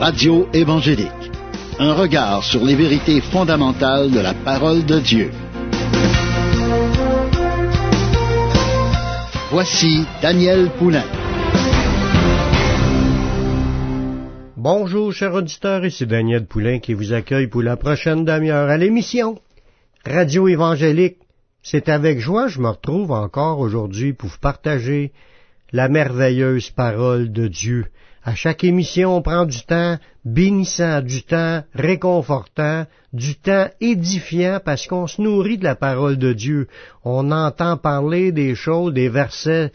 Radio évangélique. Un regard sur les vérités fondamentales de la parole de Dieu. Voici Daniel Poulain. Bonjour, chers auditeurs, ici Daniel Poulain qui vous accueille pour la prochaine demi-heure à l'émission Radio évangélique. C'est avec joie que je me retrouve encore aujourd'hui pour vous partager la merveilleuse parole de Dieu. À chaque émission, on prend du temps bénissant, du temps réconfortant, du temps édifiant parce qu'on se nourrit de la parole de Dieu. On entend parler des choses, des versets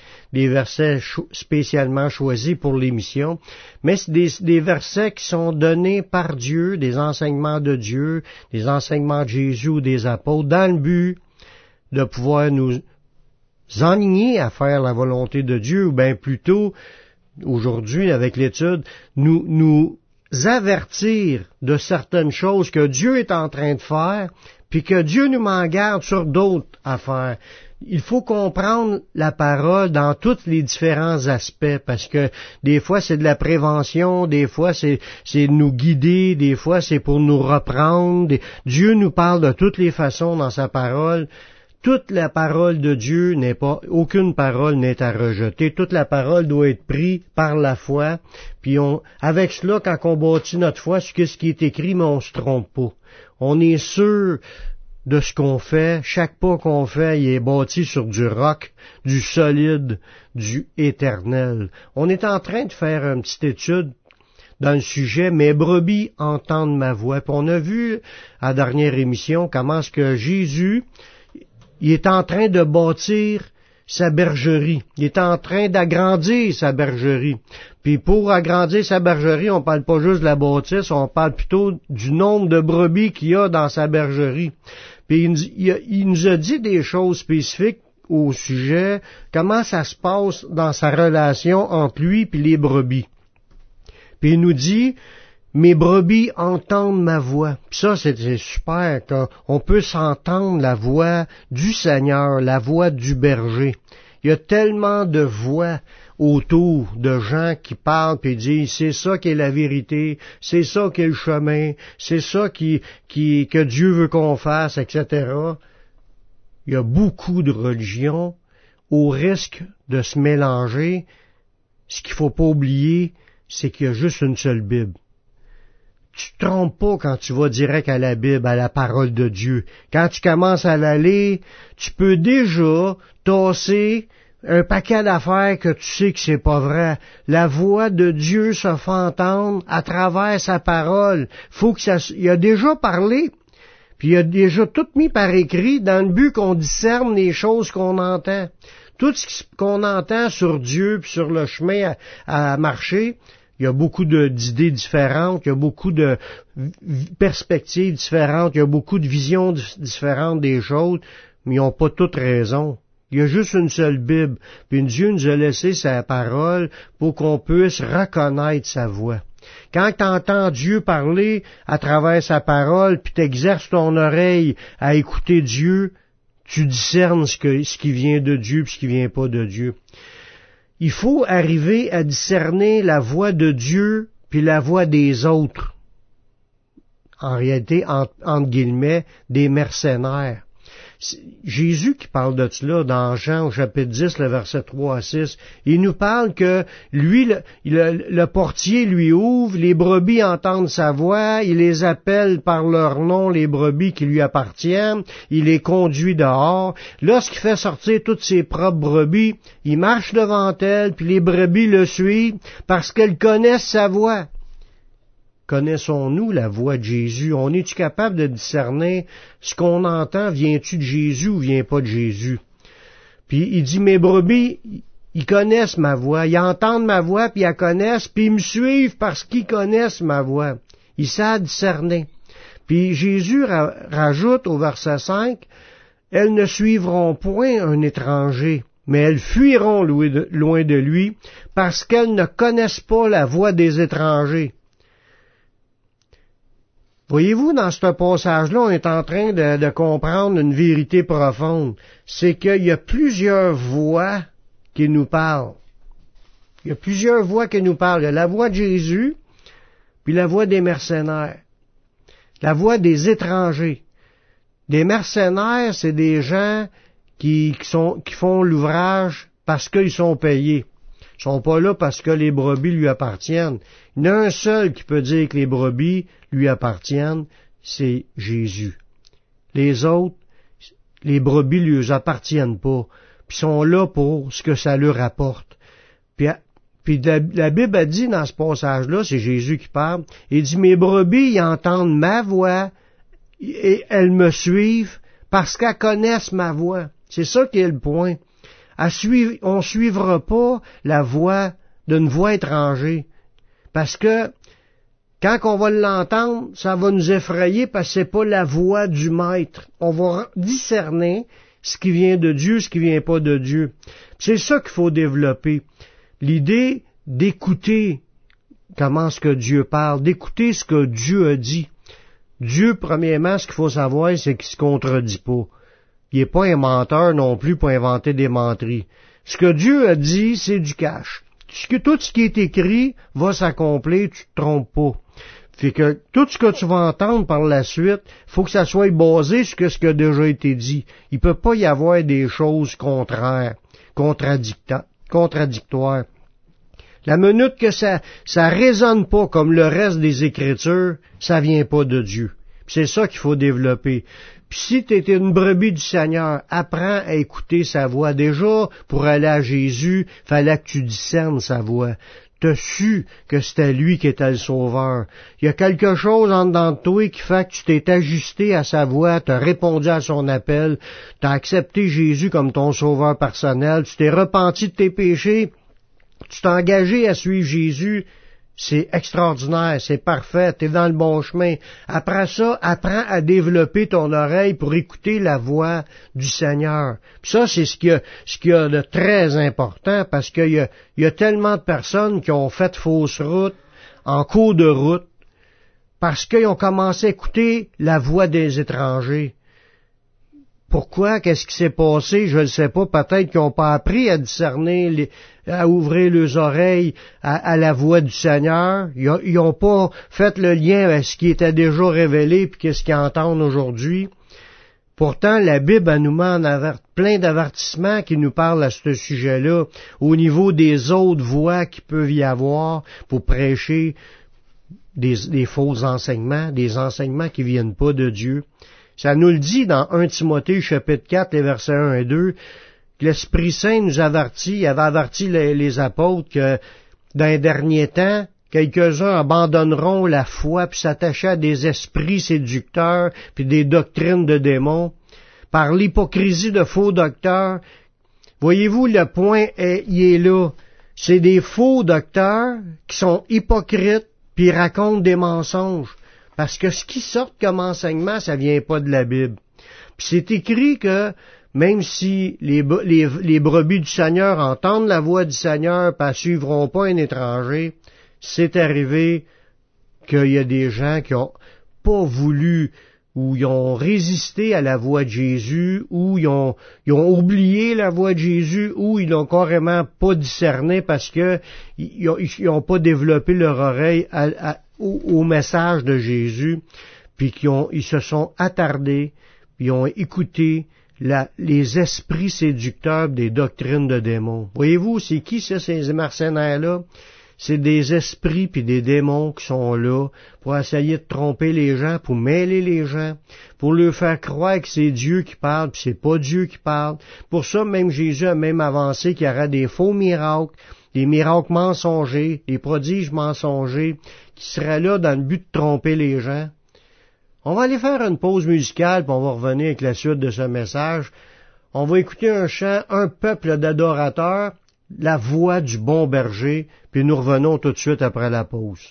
spécialement choisis pour l'émission, mais c'est des versets qui sont donnés par Dieu, des enseignements de Dieu, des enseignements de Jésus ou des apôtres, dans le but de pouvoir nous enligner à faire la volonté de Dieu, ou bien plutôt aujourd'hui, avec l'étude, nous avertir de certaines choses que Dieu est en train de faire, puis que Dieu nous m'en garde sur d'autres affaires. Il faut comprendre la parole dans tous les différents aspects, parce que des fois c'est de la prévention, des fois c'est nous guider, des fois c'est pour nous reprendre. Dieu nous parle de toutes les façons dans sa parole. Toute la parole de Dieu aucune parole n'est à rejeter. Toute la parole doit être prise par la foi. Puis avec cela, quand on bâtit notre foi sur ce qui est écrit, mais on se trompe pas. On est sûr de ce qu'on fait. Chaque pas qu'on fait, il est bâti sur du roc, du solide, du éternel. On est en train de faire une petite étude dans le sujet, mes brebis entendent ma voix. Puis on a vu à la dernière émission comment est-ce que Jésus, il est en train de bâtir sa bergerie. Il est en train d'agrandir sa bergerie. Puis pour agrandir sa bergerie, on parle pas juste de la bâtisse, on parle plutôt du nombre de brebis qu'il y a dans sa bergerie. Puis il nous a dit des choses spécifiques au sujet, comment ça se passe dans sa relation entre lui et les brebis. Puis il nous dit, mes brebis entendent ma voix. Puis ça, c'est super, qu'on peut s'entendre la voix du Seigneur, la voix du berger. Il y a tellement de voix autour de gens qui parlent et disent, c'est ça qui est la vérité, c'est ça qui est le chemin, c'est ça que Dieu veut qu'on fasse, etc. Il y a beaucoup de religions au risque de se mélanger. Ce qu'il faut pas oublier, c'est qu'il y a juste une seule Bible. Tu te trompes pas quand tu vas direct à la Bible, à la parole de Dieu. Quand tu commences à la lire, tu peux déjà tasser un paquet d'affaires que tu sais que c'est pas vrai. La voix de Dieu se fait entendre à travers sa parole. Il a déjà parlé, puis il a déjà tout mis par écrit dans le but qu'on discerne les choses qu'on entend. Tout ce qu'on entend sur Dieu puis sur le chemin à marcher, il y a beaucoup d'idées différentes, il y a beaucoup de perspectives différentes, il y a beaucoup de visions différentes des choses, mais ils n'ont pas toutes raison. Il y a juste une seule Bible, puis Dieu nous a laissé sa parole pour qu'on puisse reconnaître sa voix. Quand tu entends Dieu parler à travers sa parole, puis tu exerces ton oreille à écouter Dieu, tu discernes ce qui vient de Dieu et ce qui vient pas de Dieu. Il faut arriver à discerner la voix de Dieu puis la voix des autres. En réalité, entre guillemets, des mercenaires. Jésus qui parle de cela dans Jean au chapitre 10, le verset 3 à 6, il nous parle que lui, le portier lui ouvre, les brebis entendent sa voix, il les appelle par leur nom, les brebis qui lui appartiennent, il les conduit dehors. Lorsqu'il fait sortir toutes ses propres brebis, il marche devant elles, puis les brebis le suivent parce qu'elles connaissent sa voix. Connaissons-nous la voix de Jésus? On est-tu capable de discerner ce qu'on entend, vient-tu de Jésus ou vient pas de Jésus? Puis il dit, mes brebis, ils connaissent ma voix, ils entendent ma voix, puis ils la connaissent, puis ils me suivent parce qu'ils connaissent ma voix. Ils savent discerner. Puis Jésus rajoute au verset 5, elles ne suivront point un étranger, mais elles fuiront loin de lui, parce qu'elles ne connaissent pas la voix des étrangers. Voyez-vous, dans ce passage-là, on est en train de comprendre une vérité profonde. C'est qu'il y a plusieurs voix qui nous parlent. Il y a plusieurs voix qui nous parlent. Il y a la voix de Jésus, puis puis la voix des mercenaires, la voix des étrangers. Des mercenaires, c'est des gens qui font l'ouvrage parce qu'ils sont payés. Ils sont pas là parce que les brebis lui appartiennent. Il y en a un seul qui peut dire que les brebis lui appartiennent, c'est Jésus. Les autres, les brebis lui appartiennent pas, puis sont là pour ce que ça leur apporte. Puis la Bible a dit dans ce passage-là, c'est Jésus qui parle, il dit, mes brebis, ils entendent ma voix, et elles me suivent parce qu'elles connaissent ma voix. C'est ça qui est le point. On ne suivra pas la voix d'une voix étrangère. Parce que quand on va l'entendre, ça va nous effrayer parce que c'est pas la voix du maître. On va discerner ce qui vient de Dieu, ce qui vient pas de Dieu. C'est ça qu'il faut développer. L'idée d'écouter comment est-ce que Dieu parle, d'écouter ce que Dieu a dit. Dieu, premièrement, ce qu'il faut savoir, c'est qu'il se contredit pas. Il n'est pas un menteur non plus pour inventer des menteries. Ce que Dieu a dit, c'est du cash. Tout ce qui est écrit va s'accomplir, tu te trompes pas. Fait que tout ce que tu vas entendre par la suite, faut que ça soit basé sur ce qui a déjà été dit. Il peut pas y avoir des choses contraires, contradictoires. La minute que ça résonne pas comme le reste des Écritures, ça vient pas de Dieu. Puis c'est ça qu'il faut développer. Puis si tu étais une brebis du Seigneur, apprends à écouter sa voix. Déjà, pour aller à Jésus, fallait que tu discernes sa voix. T'as su que c'était lui qui était le sauveur. Il y a quelque chose en dedans de toi qui fait que tu t'es ajusté à sa voix, t'as répondu à son appel, t'as accepté Jésus comme ton sauveur personnel, tu t'es repenti de tes péchés, tu t'es engagé à suivre Jésus. C'est extraordinaire, c'est parfait, t'es dans le bon chemin. Après ça, apprends à développer ton oreille pour écouter la voix du Seigneur. Puis ça, c'est ce qu'il y a de très important, parce qu'il y a tellement de personnes qui ont fait fausse route, en cours de route, parce qu'ils ont commencé à écouter la voix des étrangers. Pourquoi? Qu'est-ce qui s'est passé? Je ne sais pas. Peut-être qu'ils n'ont pas appris à discerner, à ouvrir leurs oreilles à la voix du Seigneur. Ils n'ont pas fait le lien avec ce qui était déjà révélé puis qu'est-ce qu'ils entendent aujourd'hui. Pourtant, la Bible nous met plein d'avertissements qui nous parlent à ce sujet-là, au niveau des autres voies qu'il peut y avoir pour prêcher des faux enseignements, des enseignements qui viennent pas de Dieu. Ça nous le dit dans 1 Timothée, chapitre 4, les versets 1 et 2, que l'Esprit Saint nous avertit, il avait averti les apôtres que dans les derniers temps, quelques-uns abandonneront la foi puis s'attacher à des esprits séducteurs puis des doctrines de démons par l'hypocrisie de faux docteurs. Voyez-vous, le point il est là. C'est des faux docteurs qui sont hypocrites puis racontent des mensonges. Parce que ce qui sort comme enseignement, ça vient pas de la Bible. Puis c'est écrit que même si les brebis du Seigneur entendent la voix du Seigneur, pas suivront pas un étranger, c'est arrivé qu'il y a des gens qui ont pas voulu ou ils ont résisté à la voix de Jésus, ou ils ont oublié la voix de Jésus, ou ils l'ont carrément pas discerné parce que ils ont pas développé leur oreille au message de Jésus, puis ils se sont attardés, puis ils ont écouté les esprits séducteurs des doctrines de démons. Voyez-vous, c'est qui ça, ces mercenaires-là? C'est des esprits puis des démons qui sont là pour essayer de tromper les gens, pour mêler les gens, pour leur faire croire que c'est Dieu qui parle, puis c'est pas Dieu qui parle. Pour ça, même Jésus a même avancé qu'il y aura des faux miracles, des miracles mensongers, des prodiges mensongers, qui seraient là dans le but de tromper les gens. On va aller faire une pause musicale, puis on va revenir avec la suite de ce message. On va écouter un chant, un peuple d'adorateurs, la voix du bon berger, puis nous revenons tout de suite après la pause.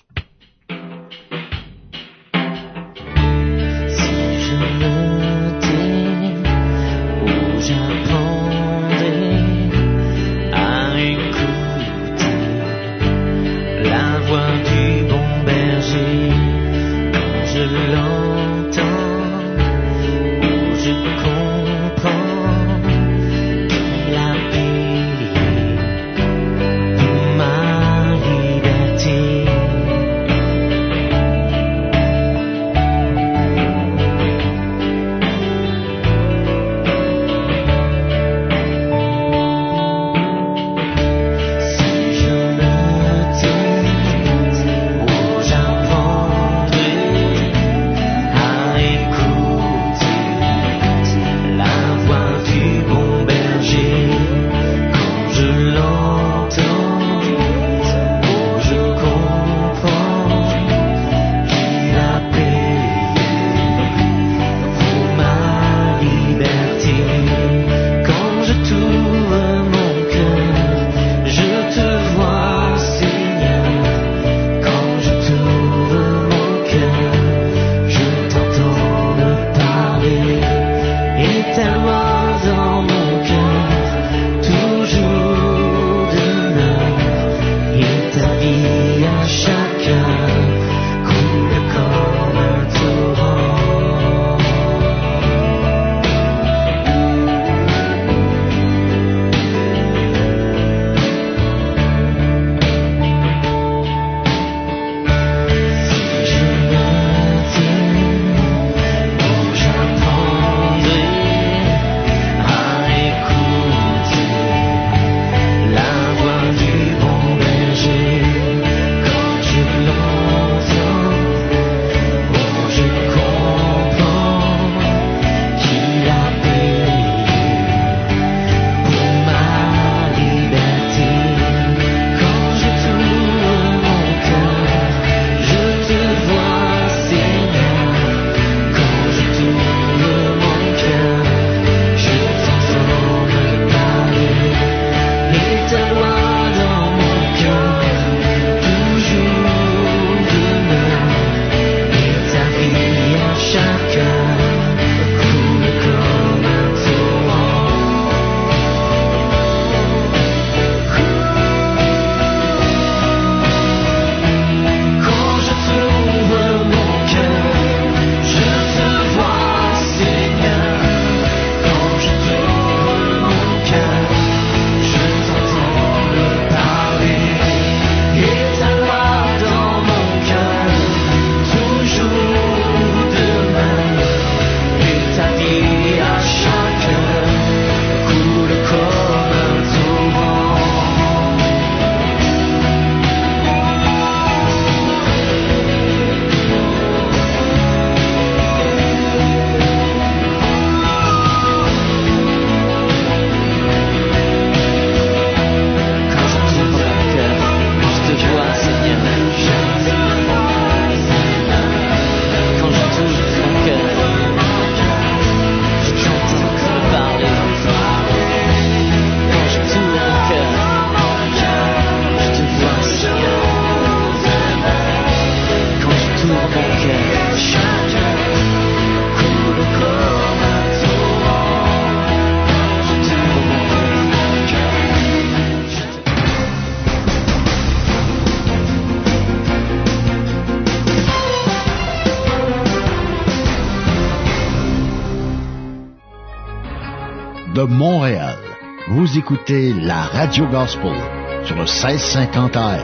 Si je montais où j'apprendrais à écouter la voix du bon berger, quand je l'entends, où je comprends qu'il a payé ma liberté. de Montréal. Vous écoutez la Radio Gospel sur le 1650 AM.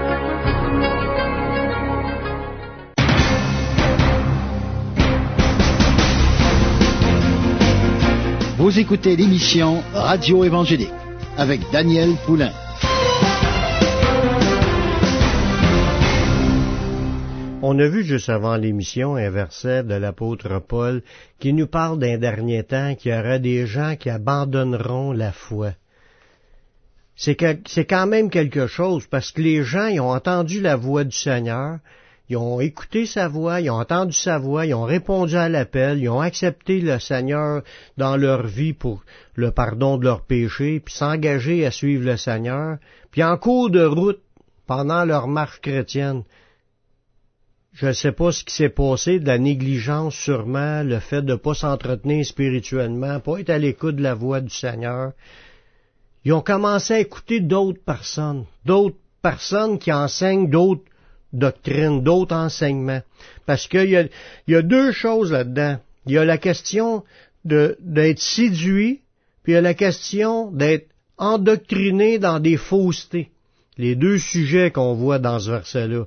Vous écoutez l'émission Radio Évangélique avec Daniel Poulain. On a vu juste avant l'émission un verset de l'apôtre Paul qui nous parle d'un dernier temps qu'il y aura des gens qui abandonneront la foi. C'est quand même quelque chose parce que les gens ils ont entendu la voix du Seigneur, ils ont écouté sa voix, ils ont entendu sa voix, ils ont répondu à l'appel, ils ont accepté le Seigneur dans leur vie pour le pardon de leurs péchés, puis s'engager à suivre le Seigneur. Puis en cours de route, pendant leur marche chrétienne, je ne sais pas ce qui s'est passé, de la négligence sûrement, le fait de ne pas s'entretenir spirituellement, pas être à l'écoute de la voix du Seigneur. Ils ont commencé à écouter d'autres personnes qui enseignent d'autres doctrines, d'autres enseignements. Parce qu'il y a deux choses là-dedans. Il y a la question d'être séduit, puis il y a la question d'être endoctriné dans des faussetés. Les deux sujets qu'on voit dans ce verset-là.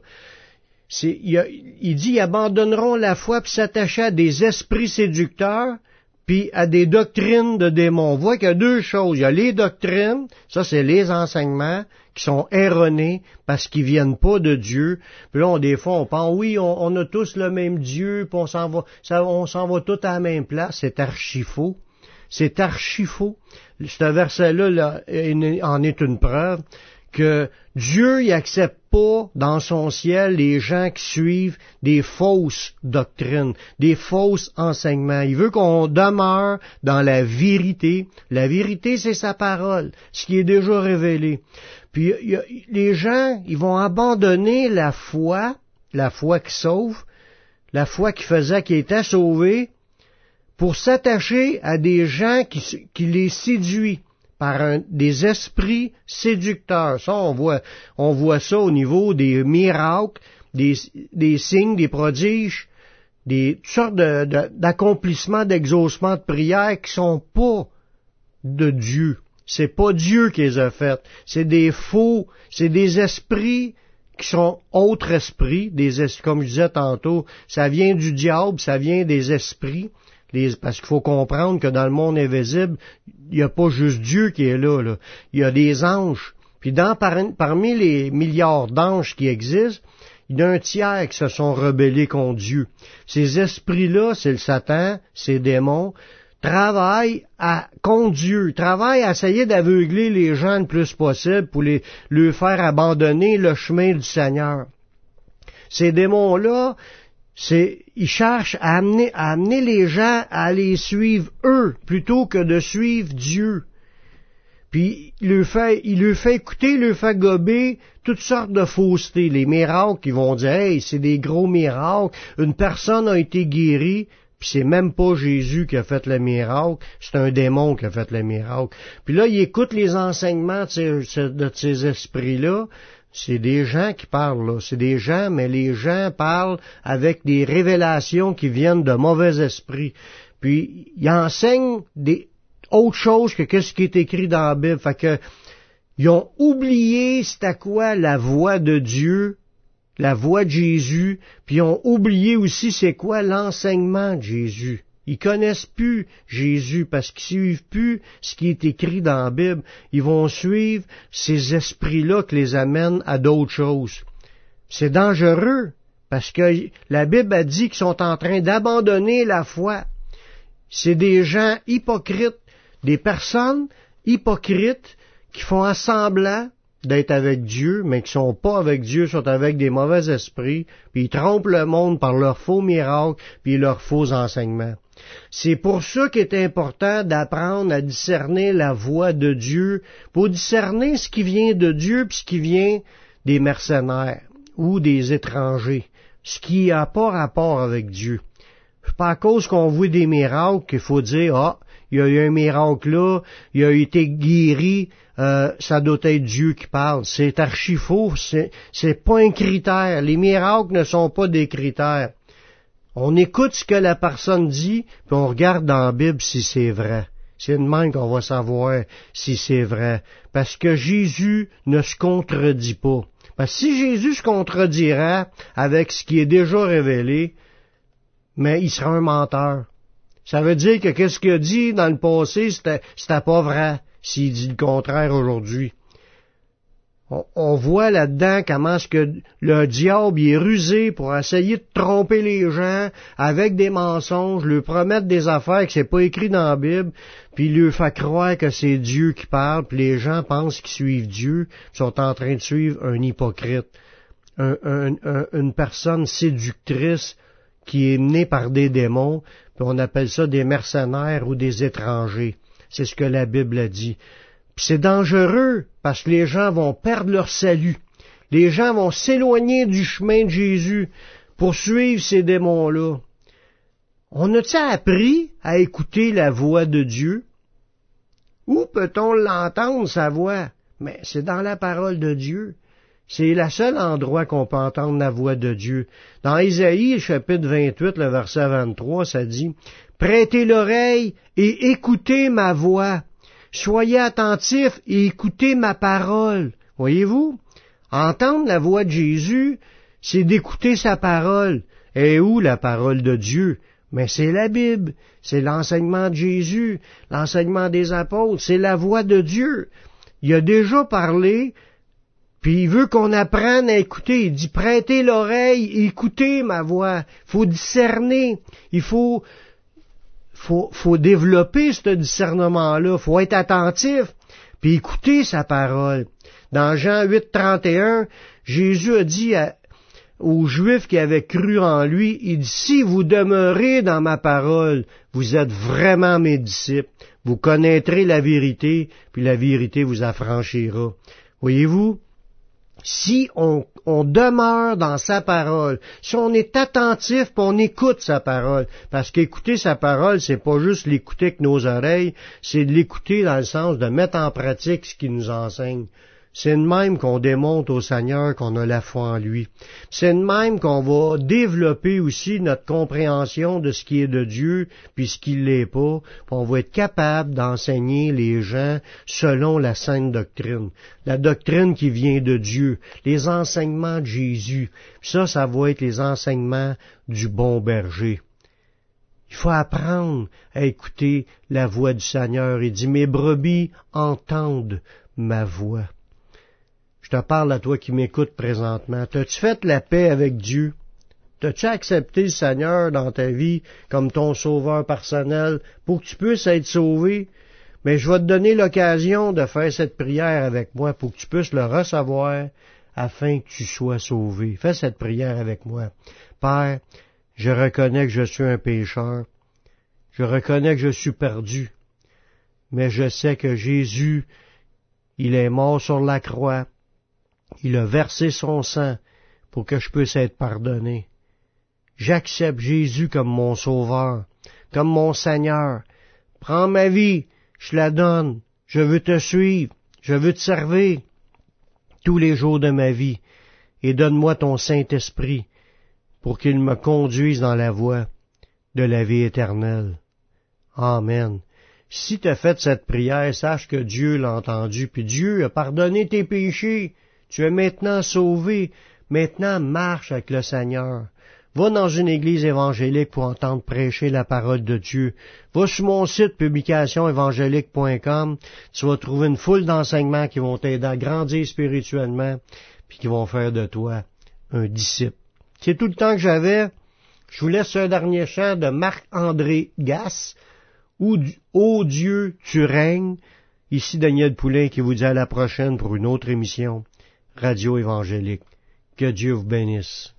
Il dit, ils abandonneront la foi puis s'attacher à des esprits séducteurs puis à des doctrines de démons. On voit qu'il y a deux choses. Il y a les doctrines, ça c'est les enseignements qui sont erronés parce qu'ils viennent pas de Dieu. Puis là, des fois, on pense, oui, on a tous le même Dieu, puis on s'en va tous à la même place. C'est archi faux. C'est archi faux. Ce verset-là en est une preuve que Dieu il accepte pas dans son ciel les gens qui suivent des fausses doctrines, des fausses enseignements. Il veut qu'on demeure dans la vérité. La vérité, c'est sa parole, ce qui est déjà révélé. Puis les gens, ils vont abandonner la foi qui sauve, la foi qui faisait qu'ils étaient sauvés, pour s'attacher à des gens qui les séduisent par des esprits séducteurs. Ça, on voit ça au niveau des miracles, des signes, des prodiges, toutes sortes d'accomplissements, d'exaucements de prières qui sont pas de Dieu. C'est pas Dieu qui les a faites. C'est des faux, c'est des esprits qui sont autres esprits, comme je disais tantôt, ça vient du diable, ça vient des esprits. Parce qu'il faut comprendre que dans le monde invisible, il n'y a pas juste Dieu qui est là. Il y a des anges. Puis parmi les milliards d'anges qui existent, il y a un tiers qui se sont rebellés contre Dieu. Ces esprits-là, c'est le Satan, ces démons, travaillent contre Dieu, travaillent à essayer d'aveugler les gens le plus possible pour leur faire abandonner le chemin du Seigneur. Ces démons-là, ils cherchent à amener les gens à les suivre eux, plutôt que de suivre Dieu. Puis, il leur fait écouter, il leur fait gober toutes sortes de faussetés. Les miracles, ils vont dire, hey, c'est des gros miracles, une personne a été guérie, puis c'est même pas Jésus qui a fait le miracle, c'est un démon qui a fait le miracle. Puis là, ils écoutent les enseignements de ces esprits-là. C'est des gens qui parlent, là. C'est des gens, mais les gens parlent avec des révélations qui viennent de mauvais esprits. Puis, ils enseignent autre chose que ce qui est écrit dans la Bible. Fait que, ils ont oublié c'était quoi la voix de Dieu, la voix de Jésus, puis ils ont oublié aussi c'est quoi l'enseignement de Jésus. Ils connaissent plus Jésus parce qu'ils suivent plus ce qui est écrit dans la Bible. Ils vont suivre ces esprits-là qui les amènent à d'autres choses. C'est dangereux parce que la Bible a dit qu'ils sont en train d'abandonner la foi. C'est des gens hypocrites, des personnes hypocrites qui font semblant d'être avec Dieu, mais qui sont pas avec Dieu, sont avec des mauvais esprits, puis ils trompent le monde par leurs faux miracles, puis leurs faux enseignements. C'est pour ça qu'il est important d'apprendre à discerner la voix de Dieu, pour discerner ce qui vient de Dieu, puis ce qui vient des mercenaires ou des étrangers, ce qui n'a pas rapport avec Dieu. C'est pas à cause qu'on voit des miracles qu'il faut dire, il y a eu un miracle là, il a été guéri, ça doit être Dieu qui parle. C'est archi faux, c'est pas un critère. Les miracles ne sont pas des critères. On écoute ce que la personne dit, puis on regarde dans la Bible si c'est vrai. C'est de même qu'on va savoir si c'est vrai. Parce que Jésus ne se contredit pas. Parce que si Jésus se contredirait avec ce qui est déjà révélé, mais il sera un menteur. Ça veut dire que qu'est-ce qu'il a dit dans le passé, c'était pas vrai, s'il dit le contraire aujourd'hui. On voit là-dedans comment est-ce que le diable est rusé pour essayer de tromper les gens avec des mensonges, leur promettre des affaires que c'est pas écrit dans la Bible, puis leur fait croire que c'est Dieu qui parle, puis les gens pensent qu'ils suivent Dieu, ils sont en train de suivre un hypocrite, une personne séductrice qui est menée par des démons, puis on appelle ça des mercenaires ou des étrangers. C'est ce que la Bible a dit. Puis c'est dangereux, parce que les gens vont perdre leur salut. Les gens vont s'éloigner du chemin de Jésus pour suivre ces démons-là. On a-t-il appris à écouter la voix de Dieu? Où peut-on l'entendre, sa voix? Mais c'est dans la parole de Dieu. C'est le seul endroit qu'on peut entendre la voix de Dieu. Dans Ésaïe, chapitre 28, le verset 23, ça dit « Prêtez l'oreille et écoutez ma voix. Soyez attentifs et écoutez ma parole. » Voyez-vous? Entendre la voix de Jésus, c'est d'écouter sa parole. Et où la parole de Dieu? Mais c'est la Bible, c'est l'enseignement de Jésus, l'enseignement des apôtres, c'est la voix de Dieu. Il a déjà parlé, puis il veut qu'on apprenne à écouter. Il dit, prêtez l'oreille et écoutez ma voix. Il faut discerner, il faut développer ce discernement-là, il faut être attentif, puis écouter sa parole. Dans Jean 8, 31, Jésus a dit aux Juifs qui avaient cru en lui, il dit, si vous demeurez dans ma parole, vous êtes vraiment mes disciples, vous connaîtrez la vérité, puis la vérité vous affranchira. Voyez-vous? Si on demeure dans sa parole, si on est attentif, puis on écoute sa parole, parce qu'écouter sa parole, c'est pas juste l'écouter avec nos oreilles, c'est de l'écouter dans le sens de mettre en pratique ce qu'il nous enseigne. C'est de même qu'on démontre au Seigneur qu'on a la foi en lui. C'est de même qu'on va développer aussi notre compréhension de ce qui est de Dieu, puis ce qui l'est pas, puis on va être capable d'enseigner les gens selon la sainte doctrine. La doctrine qui vient de Dieu, les enseignements de Jésus. Ça va être les enseignements du bon berger. Il faut apprendre à écouter la voix du Seigneur. Il dit, mes brebis entendent ma voix. Je te parle à toi qui m'écoutes présentement. T'as-tu fait la paix avec Dieu? T'as-tu accepté le Seigneur dans ta vie comme ton sauveur personnel pour que tu puisses être sauvé? Mais je vais te donner l'occasion de faire cette prière avec moi pour que tu puisses le recevoir afin que tu sois sauvé. Fais cette prière avec moi. Père, je reconnais que je suis un pécheur. Je reconnais que je suis perdu. Mais je sais que Jésus, il est mort sur la croix. Il a versé son sang pour que je puisse être pardonné. J'accepte Jésus comme mon sauveur, comme mon Seigneur. Prends ma vie, je la donne. Je veux te suivre, je veux te servir tous les jours de ma vie. Et donne-moi ton Saint-Esprit pour qu'il me conduise dans la voie de la vie éternelle. Amen. Si tu as fait cette prière, sache que Dieu l'a entendu, puis Dieu a pardonné tes péchés. Tu es maintenant sauvé. Maintenant, marche avec le Seigneur. Va dans une église évangélique pour entendre prêcher la parole de Dieu. Va sur mon site publicationévangélique.com. Tu vas trouver une foule d'enseignements qui vont t'aider à grandir spirituellement puis qui vont faire de toi un disciple. C'est tout le temps que j'avais. Je vous laisse un dernier chant de Marc-André Gasse. Ô Dieu, tu règnes. Ici Daniel Poulain qui vous dit à la prochaine pour une autre émission. Radio évangélique. Que Dieu vous bénisse.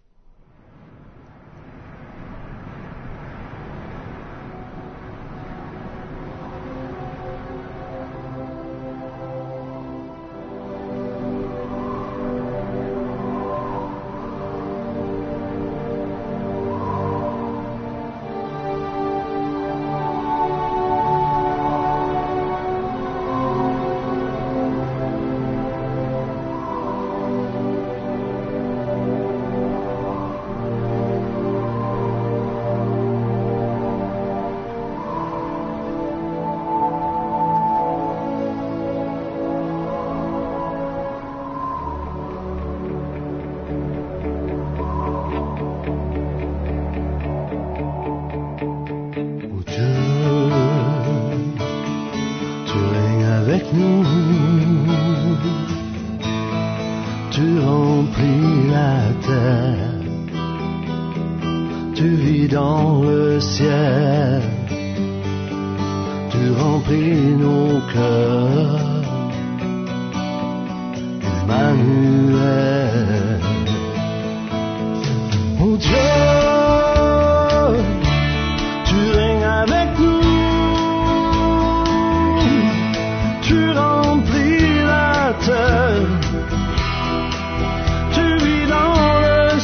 Tu remplis la terre, tu vis dans le ciel, tu remplis nos cœurs, Emmanuel. Oh Dieu, tu règnes avec nous, tu remplis la terre, tu vis dans le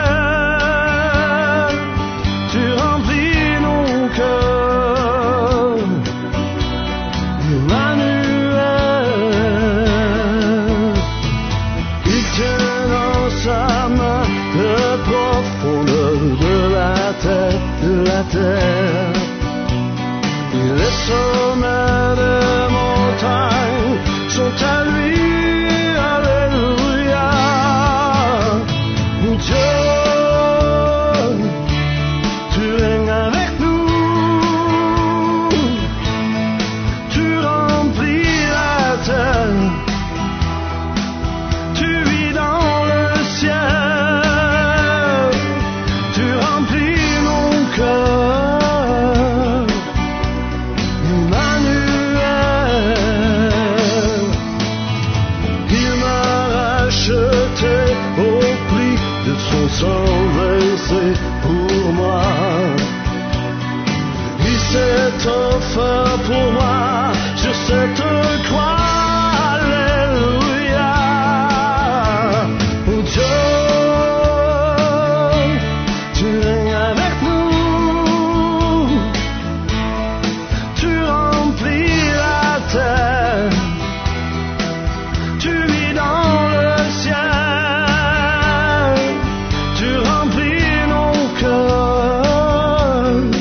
ciel, tu remplis nos cœurs, Emmanuel. Il tient dans sa main le profondeur de la terre, Et les sommets des montagnes sont à lui. Alléluia. Mon Dieu, tu règnes avec nous, tu remplis la terre, tu vis dans le ciel, tu remplis mon cœur, Emmanuel. Il m'a racheté au prix de son sang versé pour moi. Il s'est offert pour moi sur cette croix. Alléluia. Oh Dieu, tu règnes avec nous, tu remplis la terre, tu vis dans le ciel, tu remplis nos cœurs,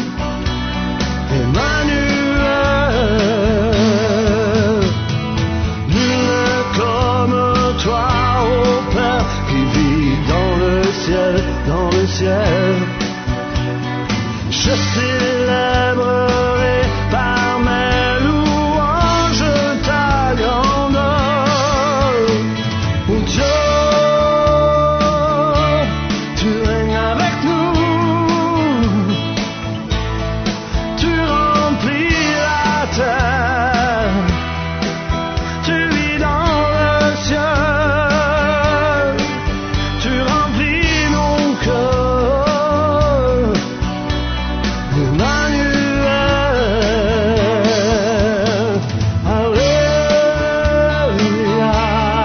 Emmanuel. Nul n'est comme toi, ô Père, qui vit dans le ciel, Je célébrerai par mes louanges ta grandeur. Oh Dieu, tu règnes avec nous, tu remplis la terre, tu vis dans le ciel, tu remplis nos cœurs, Emmanuel. Alléluia,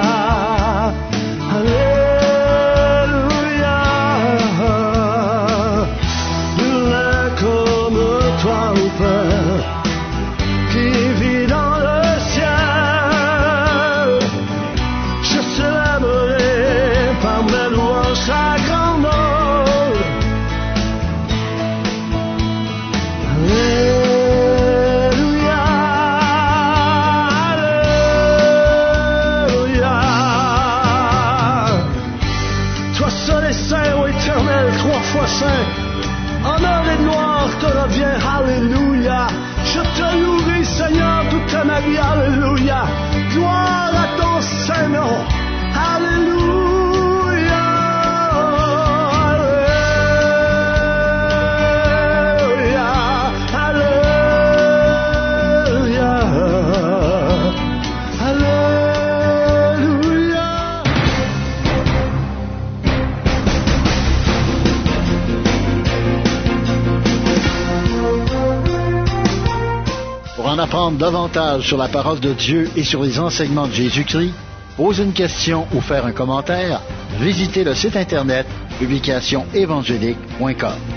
Alléluia. Nul n'est comme toi, ô Père, qui vit dans le ciel. Je célébrerai par mes louanges sa grandeur. Alléluia, Alléluia. Toi seul est saint, ô Éternel, 3 fois saint. Honneur et gloire te revient, Alléluia. Je te louerai, Seigneur, toute ma vie, Alléluia. Gloire à ton saint nom, Alléluia. Alléluia, Alléluia, Alléluia. Pour en apprendre davantage sur la parole de Dieu et sur les enseignements de Jésus-Christ, poser une question ou faire un commentaire, visitez le site internet publicationévangélique.com.